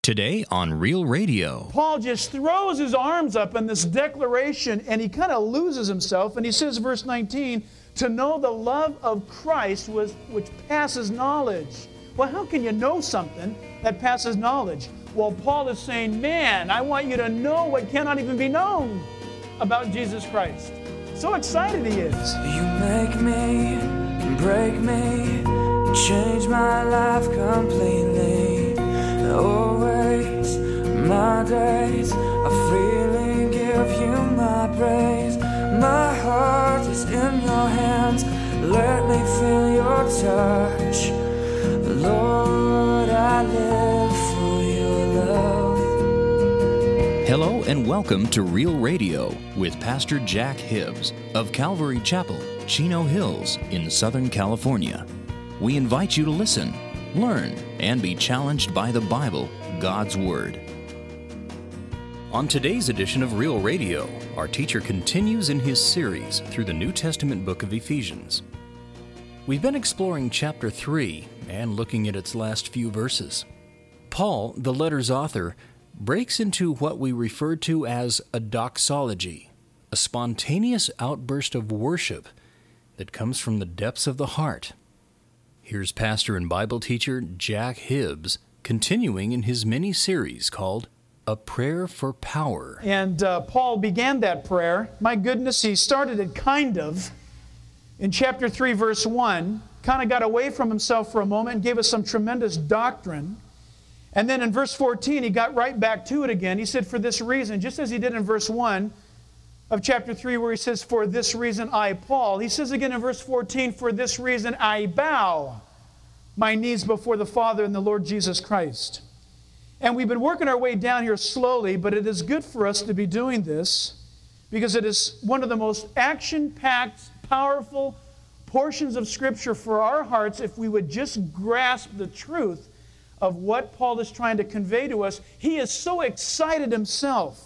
Today on Real Radio. Paul just throws his arms up in this declaration and he kind of loses himself. And he says, verse 19, to know the love of Christ which passes knowledge. Well, how can you know something that passes knowledge? Well, Paul is saying, man, I want you to know what cannot even be known about Jesus Christ. So excited he is. You make me, break me, change my life completely. Always, my days, I freely give you my praise. My heart is in your hands, let me feel your touch. Lord, I live for your love. Hello and welcome to Real Radio with Pastor Jack Hibbs of Calvary Chapel, Chino Hills in Southern California. We invite you to listen, learn, and be challenged by the Bible, God's Word. On today's edition of Real Radio, our teacher continues in his series through the New Testament book of Ephesians. We've been exploring chapter 3 and looking at its last few verses. Paul, the letter's author, breaks into what we refer to as a doxology, a spontaneous outburst of worship that comes from the depths of the heart. Here's pastor and Bible teacher Jack Hibbs continuing in his mini-series called A Prayer for Power. And Paul began that prayer. My goodness, he started it kind of in chapter 3, verse 1, kind of got away from himself for a moment and gave us some tremendous doctrine. And then in verse 14, he got right back to it again. He said, for this reason, just as he did in verse 1 of chapter 3, where he says, for this reason I, Paul. He says again in verse 14, for this reason I bow my knees before the Father and the Lord Jesus Christ. And we've been working our way down here slowly, but it is good for us to be doing this because it is one of the most action-packed, powerful portions of Scripture for our hearts if we would just grasp the truth of what Paul is trying to convey to us. He is so excited himself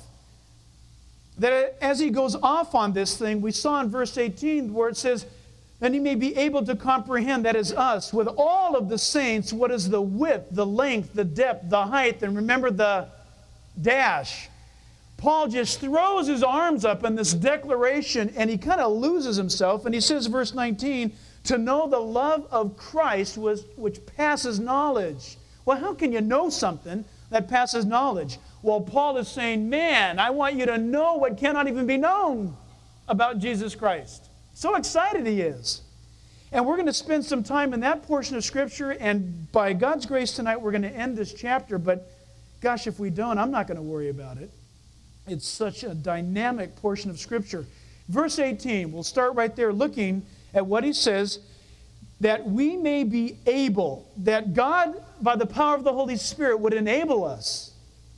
that as he goes off on this thing, we saw in verse 18 where it says, and he may be able to comprehend, that is us, with all of the saints, what is the width, the length, the depth, the height, and remember the dash. Paul just throws his arms up in this declaration and he kind of loses himself. And he says, verse 19, to know the love of Christ which passes knowledge. Well, how can you know something that passes knowledge? Well, Paul is saying, man, I want you to know what cannot even be known about Jesus Christ. So excited he is. And we're going to spend some time in that portion of Scripture, and by God's grace tonight, we're going to end this chapter. But gosh, if we don't, I'm not going to worry about it. It's such a dynamic portion of Scripture. Verse 18, we'll start right there looking at what he says, that we may be able, that God, by the power of the Holy Spirit, would enable us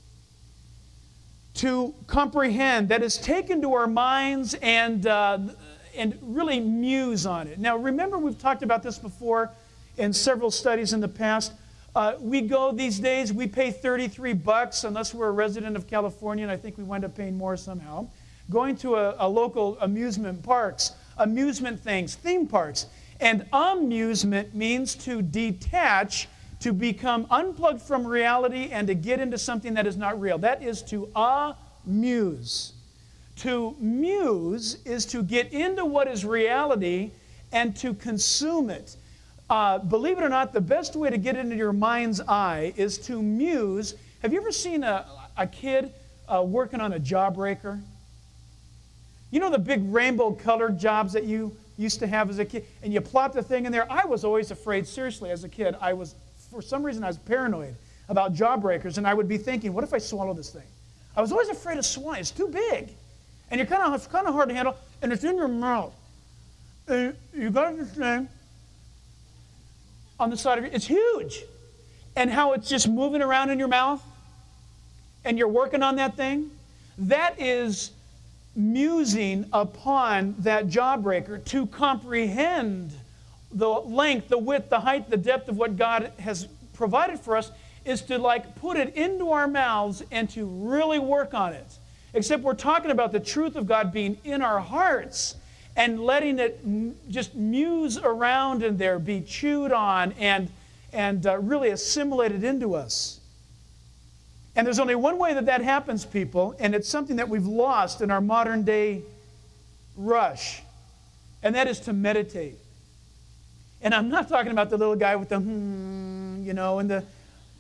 to comprehend, that is, take into our minds and really muse on it. Now, remember, we've talked about this before in several studies in the past. We go these days, we pay $33, unless we're a resident of California, and I think we wind up paying more somehow, going to a local amusement parks, amusement things, theme parks. And amusement means to detach, to become unplugged from reality and to get into something that is not real. That is to amuse. To muse is to get into what is reality and to consume it. Believe it or not, the best way to get into your mind's eye is to muse. Have you ever seen a kid working on a jawbreaker? You know the big rainbow-colored jobs that you used to have as a kid? And you plop the thing in there. I was always afraid, seriously, as a kid. For some reason, I was paranoid about jawbreakers, and I would be thinking, what if I swallow this thing? I was always afraid of swallowing. It's too big. And it's kind of hard to handle, and it's in your mouth. And you got this thing on the side of it. It's huge. And how it's just moving around in your mouth, and you're working on that thing. That is musing upon that jawbreaker to comprehend the length, the width, the height, the depth of what God has provided for us is to put it into our mouths and to really work on it. Except we're talking about the truth of God being in our hearts and letting it just muse around in there, be chewed on and really assimilated into us. And there's only one way that that happens, people, and it's something that we've lost in our modern day rush, and that is to meditate. And I'm not talking about the little guy with the and the...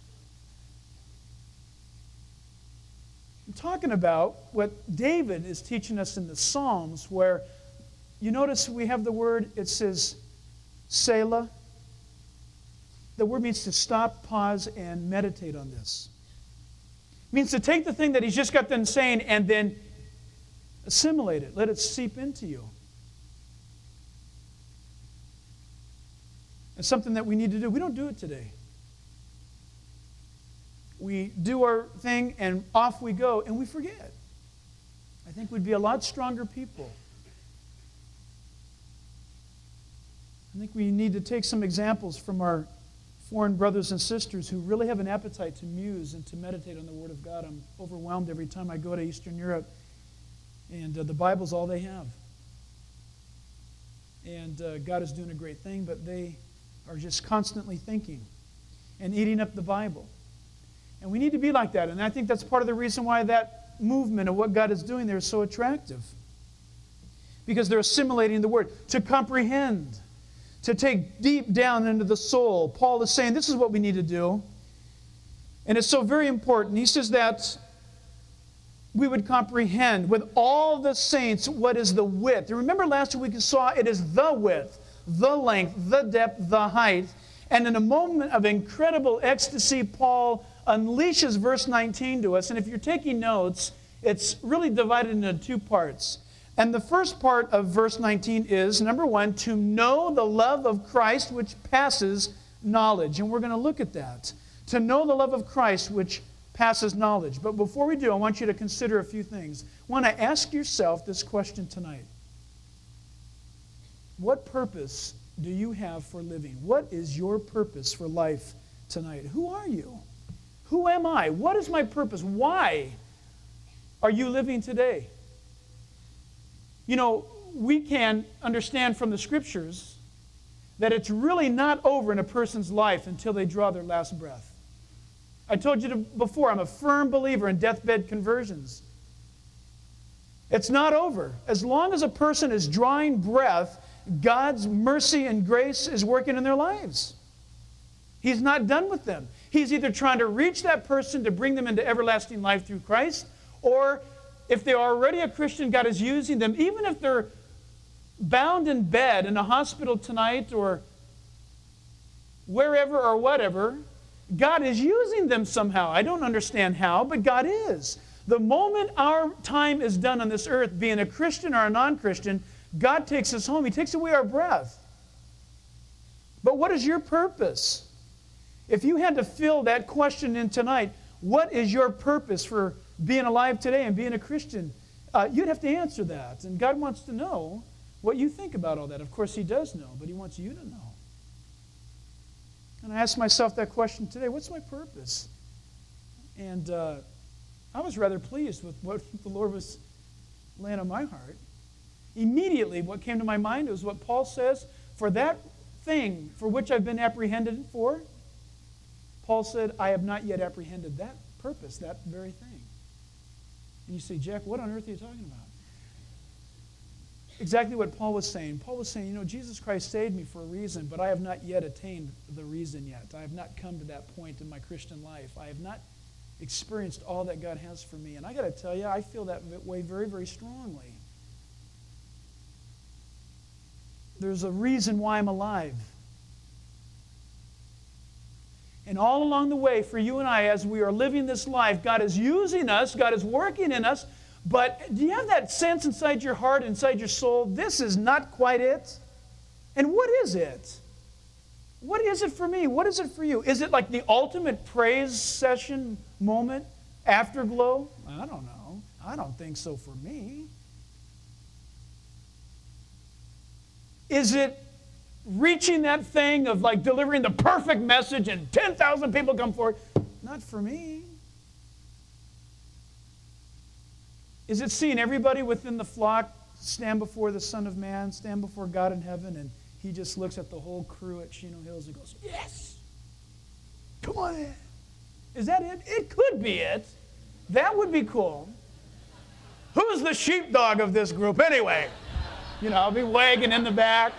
I'm talking about what David is teaching us in the Psalms, where you notice we have the word, it says Selah. The word means to stop, pause, and meditate on this. It means to take the thing that he's just got done saying and then assimilate it. Let it seep into you. It's something that we need to do. We don't do it today. We do our thing and off we go and we forget. I think we'd be a lot stronger people. I think we need to take some examples from our foreign brothers and sisters who really have an appetite to muse and to meditate on the Word of God. I'm overwhelmed every time I go to Eastern Europe, and the Bible's all they have. And God is doing a great thing, but they are just constantly thinking and eating up the Bible. And we need to be like that, and I think that's part of the reason why that movement of what God is doing there is so attractive. Because they're assimilating the Word. To comprehend, to take deep down into the soul. Paul is saying this is what we need to do. And it's so very important. He says that we would comprehend with all the saints what is the width. And remember last week we saw it is the width, the length, the depth, the height. And in a moment of incredible ecstasy, Paul unleashes verse 19 to us. And if you're taking notes, it's really divided into two parts. And the first part of verse 19 is, number one, to know the love of Christ which passes knowledge. And we're going to look at that. To know the love of Christ which passes knowledge. But before we do, I want you to consider a few things. I want to ask yourself this question tonight. What purpose do you have for living? What is your purpose for life tonight? Who are you? Who am I? What is my purpose? Why are you living today? You know, we can understand from the Scriptures that it's really not over in a person's life until they draw their last breath. I told you before, I'm a firm believer in deathbed conversions. It's not over. As long as a person is drawing breath, God's mercy and grace is working in their lives. He's not done with them. He's either trying to reach that person to bring them into everlasting life through Christ, or if they're already a Christian, God is using them, even if they're bound in bed in a hospital tonight or wherever or whatever, God is using them somehow. I don't understand how, but God is. The moment our time is done on this earth, being a Christian or a non-Christian, God takes us home. He takes away our breath. But what is your purpose? If you had to fill that question in tonight, what is your purpose for being alive today and being a Christian? You'd have to answer that. And God wants to know what you think about all that. Of course, He does know, but He wants you to know. And I asked myself that question today, what's my purpose? And I was rather pleased with what the Lord was laying on my heart. Immediately, what came to my mind was what Paul says, for that thing for which I've been apprehended for, Paul said, I have not yet apprehended that purpose, that very thing. And you say, Jack, what on earth are you talking about? Exactly what Paul was saying. Paul was saying, you know, Jesus Christ saved me for a reason, but I have not yet attained the reason yet. I have not come to that point in my Christian life. I have not experienced all that God has for me. And I got to tell you, I feel that way very, very strongly. There's a reason why I'm alive. And all along the way, for you and I, as we are living this life, God is using us, God is working in us, but do you have that sense inside your heart, inside your soul, this is not quite it? And what is it? What is it for me? What is it for you? Is it like the ultimate praise session moment, afterglow? I don't know. I don't think so for me. Is it reaching that thing of like delivering the perfect message and 10,000 people come forward? Not for me. Is it seeing everybody within the flock stand before the Son of Man, stand before God in heaven, and He just looks at the whole crew at Chino Hills and goes, yes, come on in. Is that it? It could be it. That would be cool. Who's the sheepdog of this group anyway? You know, I'll be wagging in the back.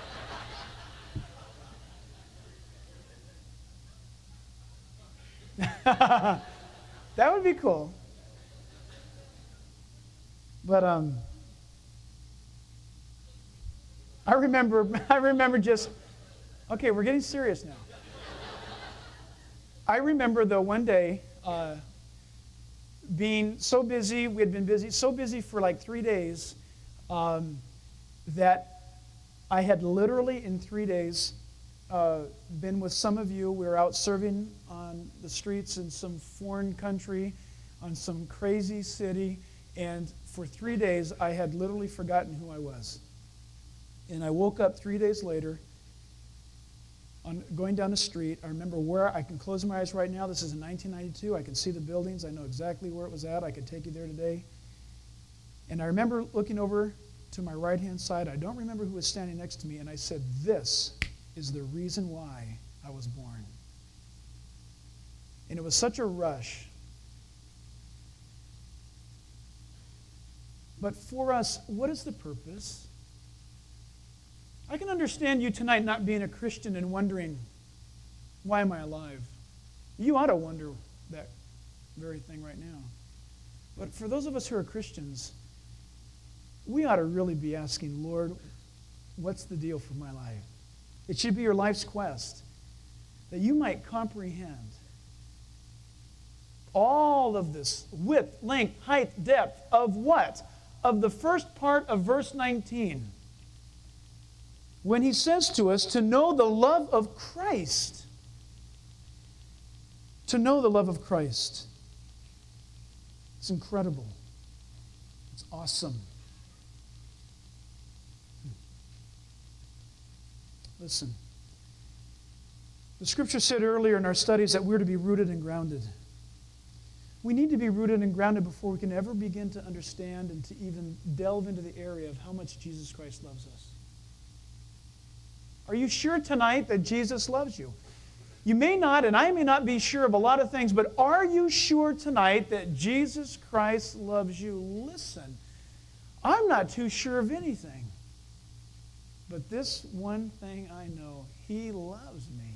That would be cool. But I remember just, okay, we're getting serious now. I remember though one day being so busy, we had been busy, so busy for like 3 days that I had literally in 3 days been with some of you. We were out serving on the streets in some foreign country, on some crazy city, and for 3 days I had literally forgotten who I was. And I woke up 3 days later, going down the street. I remember where, I can close my eyes right now. This is in 1992. I can see the buildings. I know exactly where it was at. I could take you there today. And I remember looking over to my right-hand side. I don't remember who was standing next to me. And I said, this is the reason why I was born. And it was such a rush. But for us, what is the purpose? I can understand you tonight not being a Christian and wondering, why am I alive? You ought to wonder that very thing right now. But for those of us who are Christians, we ought to really be asking, Lord, what's the deal for my life? It should be your life's quest, that you might comprehend all of this width, length, height, depth of what? Of the first part of verse 19. When he says to us to know the love of Christ. To know the love of Christ. It's incredible. It's awesome. Listen. The scripture said earlier in our studies that we're to be rooted and grounded. We need to be rooted and grounded before we can ever begin to understand and to even delve into the area of how much Jesus Christ loves us. Are you sure tonight that Jesus loves you? You may not, and I may not be sure of a lot of things, but are you sure tonight that Jesus Christ loves you? Listen, I'm not too sure of anything. But this one thing I know, he loves me.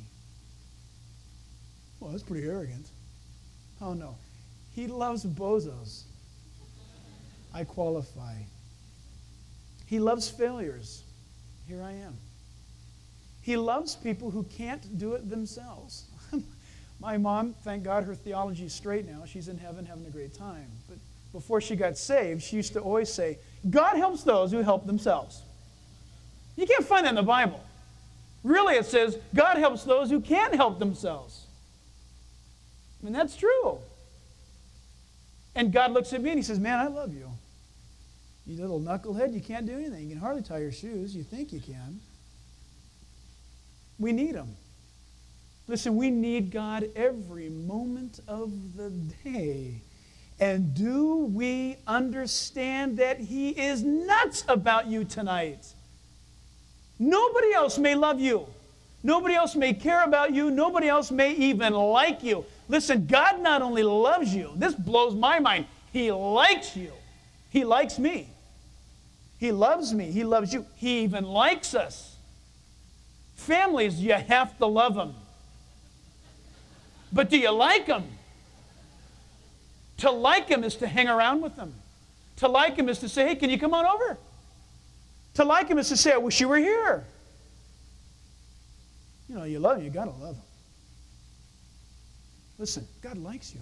Well, that's pretty arrogant. Oh, no. He loves bozos. I qualify. He loves failures. Here I am. He loves people who can't do it themselves. My mom, thank God her theology is straight now. She's in heaven having a great time. But before she got saved, she used to always say, God helps those who help themselves. You can't find that in the Bible. Really, it says, God helps those who can't help themselves. I mean, that's true. And God looks at me and he says, man, I love you. You little knucklehead, you can't do anything. You can hardly tie your shoes. You think you can. We need him. Listen, we need God every moment of the day. And do we understand that he is nuts about you tonight? Nobody else may love you. Nobody else may care about you. Nobody else may even like you. Listen, God not only loves you, this blows my mind, he likes you. He likes me. He loves me. He loves you. He even likes us. Families, you have to love them. But do you like them? To like them is to hang around with them. To like them is to say, hey, can you come on over? To like them is to say, I wish you were here. You know, you love them, you got to love them. Listen, God likes you.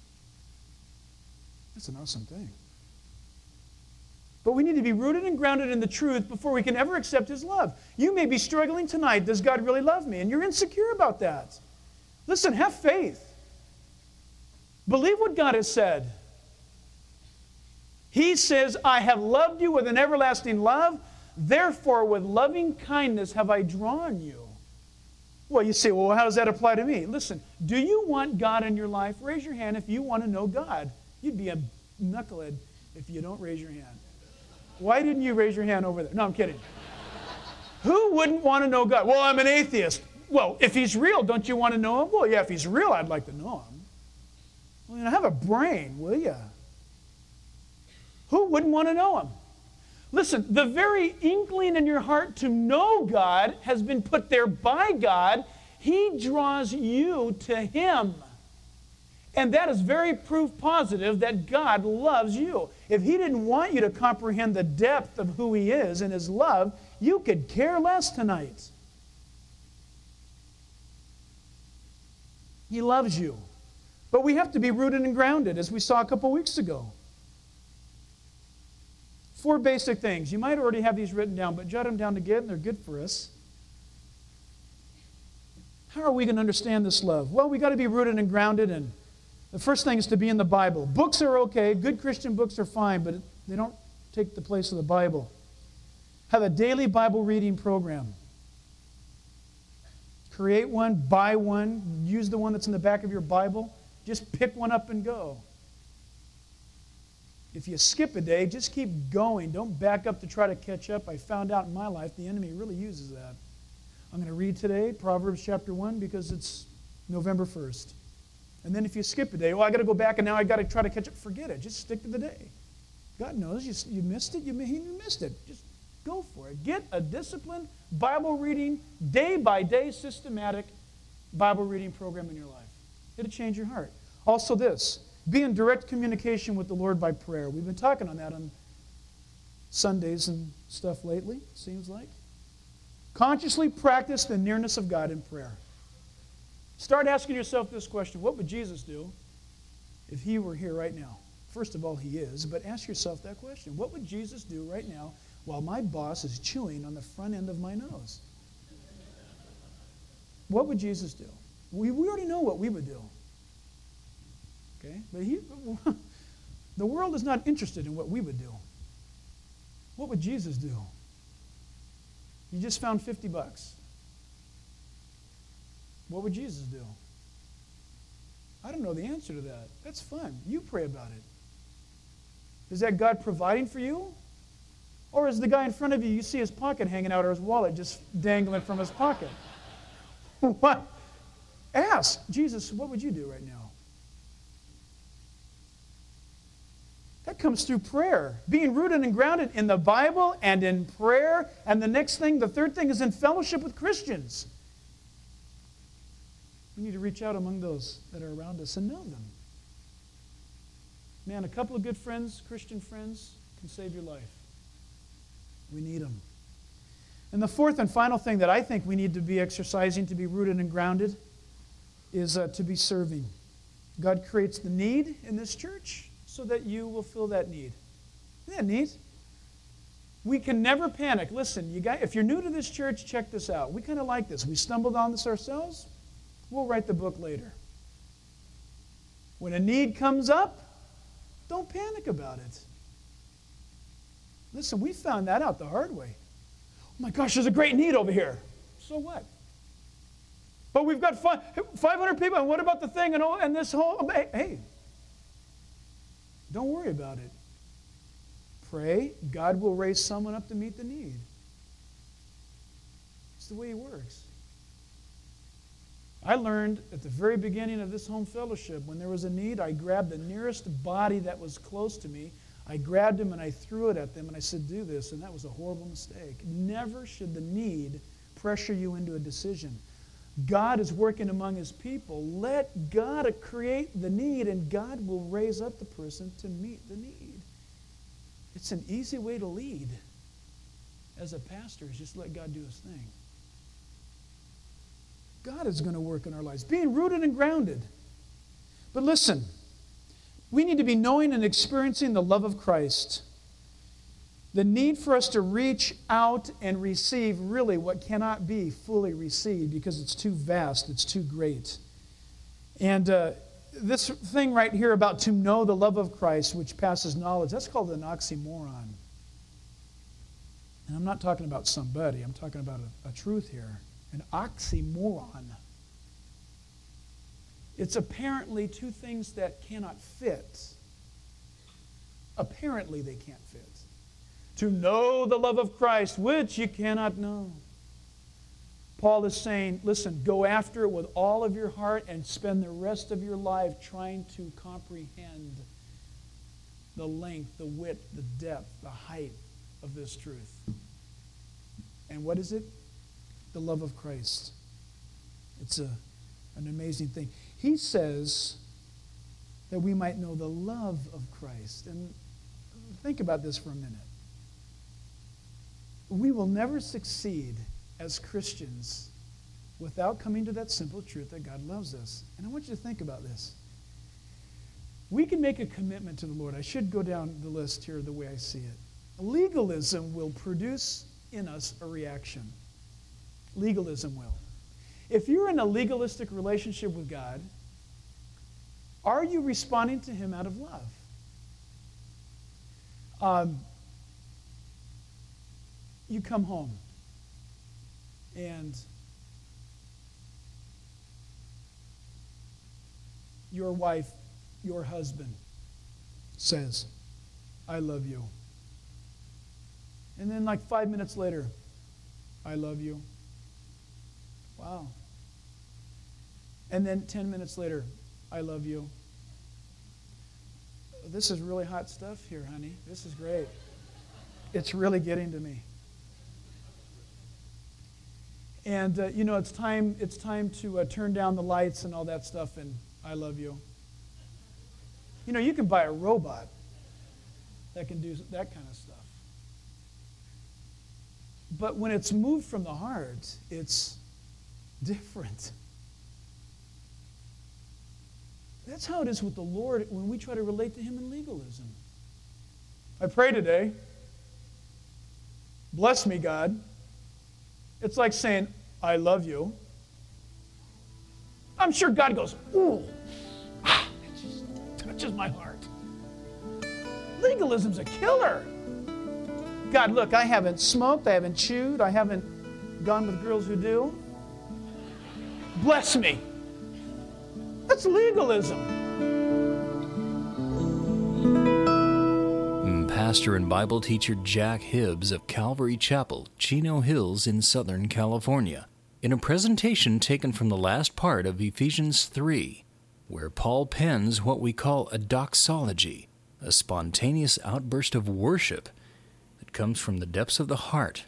That's an awesome thing. But we need to be rooted and grounded in the truth before we can ever accept his love. You may be struggling tonight. Does God really love me? And you're insecure about that. Listen, have faith. Believe what God has said. He says, I have loved you with an everlasting love. Therefore, with loving kindness have I drawn you. Well, you say, well, how does that apply to me? Listen, do you want God in your life? Raise your hand if you want to know God. You'd be a knucklehead if you don't raise your hand. Why didn't you raise your hand over there? No, I'm kidding. Who wouldn't want to know God? Well, I'm an atheist. Well, if he's real, don't you want to know him? Well, yeah, if he's real, I'd like to know him. Well, have a brain, will you? Who wouldn't want to know him? Listen, the very inkling in your heart to know God has been put there by God. He draws you to him. And that is very proof positive that God loves you. If he didn't want you to comprehend the depth of who he is and his love, you could care less tonight. He loves you. But we have to be rooted and grounded, as we saw a couple weeks ago. 4 basic things. You might already have these written down, but jot them down again. They're good for us. How are we going to understand this love? Well, we got to be rooted and grounded, and the first thing is to be in the Bible. Books are okay. Good Christian books are fine, but they don't take the place of the Bible. Have a daily Bible reading program. Create one, buy one, use the one that's in the back of your Bible. Just pick one up and go. If you skip a day, just keep going. Don't back up to try to catch up. I found out in my life the enemy really uses that. I'm going to read today Proverbs chapter 1 because it's November 1st. And then if you skip a day, well, I got to go back and now I got to try to catch up. Forget it. Just stick to the day. God knows you missed it. You missed it. Just go for it. Get a disciplined Bible reading, day by day, systematic Bible reading program in your life. It'll change your heart. Also this, be in direct communication with the Lord by prayer. We've been talking on that on Sundays and stuff lately, it seems like. Consciously practice the nearness of God in prayer. Start asking yourself this question: what would Jesus do if he were here right now? First of all, he is, but ask yourself that question. What would Jesus do right now while my boss is chewing on the front end of my nose? What would Jesus do? We already know what we would do. Okay? But the world is not interested in what we would do. What would Jesus do? You just found $50. What would Jesus do? I don't know the answer to that. That's fun. You pray about it. Is that God providing for you? Or is the guy in front of you, you see his pocket hanging out or his wallet just dangling from his pocket? What? Ask, Jesus, what would you do right now? That comes through prayer. Being rooted and grounded in the Bible and in prayer. And the next thing, the third thing, is in fellowship with Christians. We need to reach out among those that are around us and know them. Man, a couple of good friends, Christian friends, can save your life. We need them. And the fourth and final thing that I think we need to be exercising to be rooted and grounded is to be serving. God creates the need in this church so that you will fill that need. Isn't that neat? We can never panic. Listen, you guys, if you're new to this church, check this out. We kind of like this. We stumbled on this ourselves. We'll write the book later. When a need comes up, don't panic about it. Listen, we found that out the hard way. Oh my gosh, there's a great need over here. So what? But we've got 500 people, and what about the thing and this whole... Hey, don't worry about it. Pray. God will raise someone up to meet the need. It's the way he works. I learned at the very beginning of this home fellowship, when there was a need, I grabbed the nearest body that was close to me. I grabbed him and I threw it at them and I said, do this, and that was a horrible mistake. Never should the need pressure you into a decision. God is working among his people. Let God create the need, and God will raise up the person to meet the need. It's an easy way to lead as a pastor, is just let God do his thing. God is going to work in our lives, being rooted and grounded. But listen, we need to be knowing and experiencing the love of Christ. The need for us to reach out and receive really what cannot be fully received because it's too vast, it's too great. And this thing right here about to know the love of Christ, which passes knowledge, that's called an oxymoron. And I'm not talking about somebody, I'm talking about a truth here. An oxymoron. It's apparently two things that cannot fit. Apparently they can't fit. To know the love of Christ, which you cannot know. Paul is saying, listen, go after it with all of your heart and spend the rest of your life trying to comprehend the length, the width, the depth, the height of this truth. And what is it? The love of Christ. It's an amazing thing. He says that we might know the love of Christ. And think about this for a minute. We will never succeed as Christians without coming to that simple truth that God loves us. And I want you to think about this. We can make a commitment to the Lord. I should go down the list here the way I see it. Legalism will produce in us a reaction. Legalism will. If you're in a legalistic relationship with God, are you responding to Him out of love? You come home and your wife, your husband says, I love you. And then like 5 minutes later, I love you. Wow. And then 10 minutes later, I love you. This is really hot stuff here, honey. This is great. It's really getting to me. And, it's time to turn down the lights and all that stuff, and I love you. You can buy a robot that can do that kind of stuff. But when it's moved from the heart, it's different. That's how it is with the Lord when we try to relate to Him in legalism. I pray today, bless me, God. It's like saying, I love you. I'm sure God goes, ooh, it just touches my heart. Legalism's a killer. God, look, I haven't smoked, I haven't chewed, I haven't gone with girls who do. Bless me. That's legalism. Pastor and Bible teacher Jack Hibbs of Calvary Chapel, Chino Hills in Southern California, in a presentation taken from the last part of Ephesians 3, where Paul pens what we call a doxology, a spontaneous outburst of worship that comes from the depths of the heart.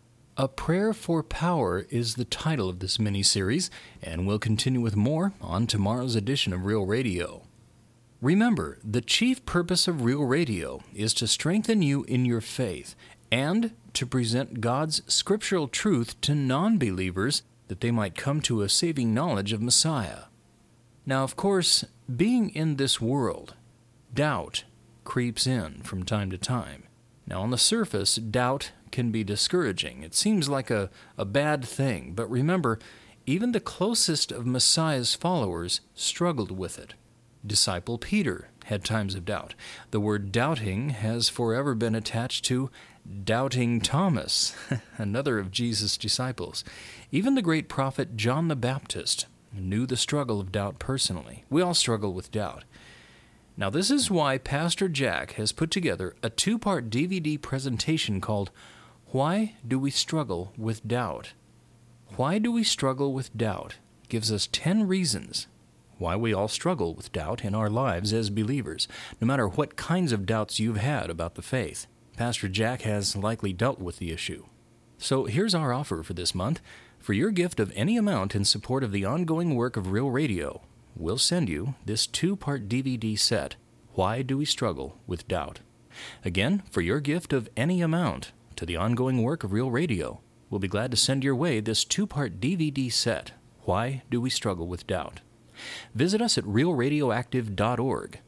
A Prayer for Power is the title of this mini-series, and we'll continue with more on tomorrow's edition of Real Radio. Remember, the chief purpose of Real Radio is to strengthen you in your faith and to present God's scriptural truth to non-believers that they might come to a saving knowledge of Messiah. Now, of course, being in this world, doubt creeps in from time to time. Now, on the surface, doubt can be discouraging. It seems like a bad thing, but remember, even the closest of Messiah's followers struggled with it. Disciple Peter had times of doubt. The word doubting has forever been attached to Doubting Thomas, another of Jesus' disciples. Even the great prophet John the Baptist knew the struggle of doubt personally. We all struggle with doubt. Now, this is why Pastor Jack has put together a 2-part DVD presentation called Why Do We Struggle with Doubt? Why Do We Struggle with Doubt? Gives us 10 reasons why we all struggle with doubt in our lives as believers, no matter what kinds of doubts you've had about the faith. Pastor Jack has likely dealt with the issue. So here's our offer for this month. For your gift of any amount in support of the ongoing work of Real Radio, we'll send you this 2-part DVD set, Why Do We Struggle with Doubt? Again, for your gift of any amount to the ongoing work of Real Radio, we'll be glad to send your way this 2-part DVD set, Why Do We Struggle with Doubt? Visit us at realradioactive.org,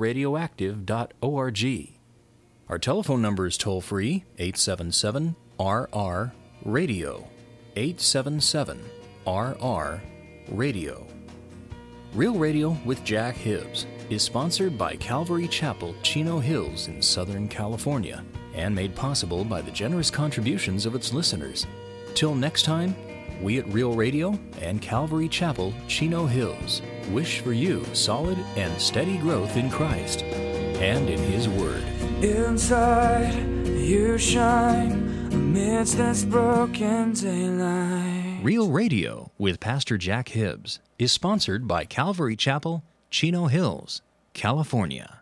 realradioactive.org. Our telephone number is toll-free, 877-RR-RADIO, 877-RR-RADIO. Real Radio with Jack Hibbs is sponsored by Calvary Chapel, Chino Hills in Southern California, and made possible by the generous contributions of its listeners. Till next time, we at Real Radio and Calvary Chapel, Chino Hills, wish for you solid and steady growth in Christ and in His Word. Inside, you shine amidst this broken daylight. Real Radio with Pastor Jack Hibbs is sponsored by Calvary Chapel, Chino Hills, California.